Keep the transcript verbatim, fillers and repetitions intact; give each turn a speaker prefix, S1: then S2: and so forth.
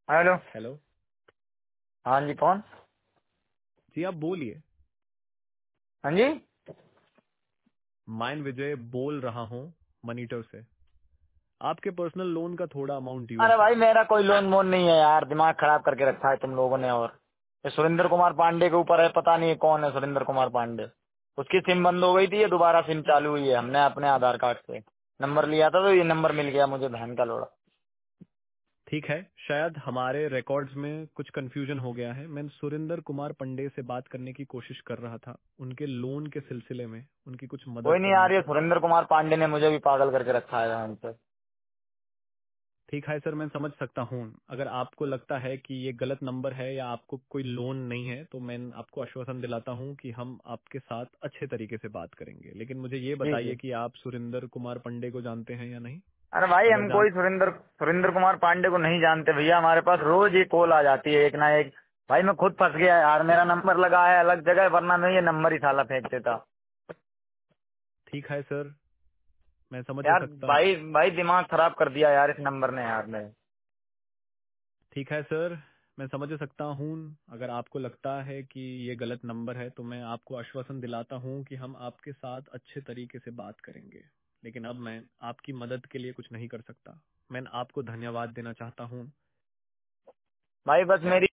S1: Hello.
S2: Hello.
S1: हाँ जी, कौन?
S2: जी आप बोलिए।
S1: हाँ जी।
S2: माइन विजय बोल रहा हूँ मनीटर से। आपके पर्सनल लोन का थोड़ा अमाउंट ड्यू है
S1: अरे
S2: सर।
S1: भाई, मेरा कोई लोन वोन नहीं है यार, दिमाग खराब करके रखा है तुम लोगों ने। और ये सुरेंद्र कुमार पांडे के ऊपर है, पता नहीं कौन है सुरेंद्र कुमार पांडे। उसकी सिम बंद हो गई थी, ये दोबारा सिम चालू हुई है। हमने अपने आधार कार्ड से नंबर लिया था, तो ये नंबर मिल गया मुझे, बहन का लोड़ा।
S2: ठीक है, शायद हमारे रिकॉर्ड्स में कुछ कंफ्यूजन हो गया है। मैं सुरेंद्र कुमार पंडे से बात करने की कोशिश कर रहा था, उनके लोन के सिलसिले में उनकी कुछ
S1: कोई
S2: मदद
S1: नहीं
S2: करनी
S1: यार, ये
S2: थी।
S1: सुरेंद्र कुमार पांडे ने मुझे भी पागल करके रखा है यहाँ पे।
S2: ठीक है सर, मैं समझ सकता हूँ। अगर आपको लगता है कि ये गलत नंबर है या आपको कोई लोन नहीं है, तो मैं आपको आश्वासन दिलाता हूँ कि हम आपके साथ अच्छे तरीके से बात करेंगे। लेकिन मुझे ये
S1: जी जी।
S2: बताइए कि आप सुरेंद्र कुमार पंडे को जानते हैं या नहीं।
S1: अरे भाई,
S2: अगर
S1: हम
S2: जान
S1: कोई सुरेंद्र सुरेंद्र कुमार पांडे को नहीं जानते भैया। हमारे पास रोज ये कॉल आ जाती है एक ना एक। भाई मैं खुद फंस गया यार, मेरा नंबर लगा है अलग जगह, वरना मैं ये नंबर ही साला फेंक देता।
S2: ठीक है सर, मैं समझ
S1: यार
S2: सकता हूँ।
S1: भाई भाई, दिमाग खराब कर दिया यार इस नंबर ने यार मेरे।
S2: ठीक है सर, मैं समझ सकता हूँ। अगर आपको लगता है कि ये गलत नंबर है, तो मैं आपको आश्वासन दिलाता हूँ कि हम आपके साथ अच्छे तरीके से बात करेंगे। लेकिन अब मैं आपकी मदद के लिए कुछ नहीं कर सकता। मैं आपको धन्यवाद देना चाहता हूँ।
S1: भाई बस मेरी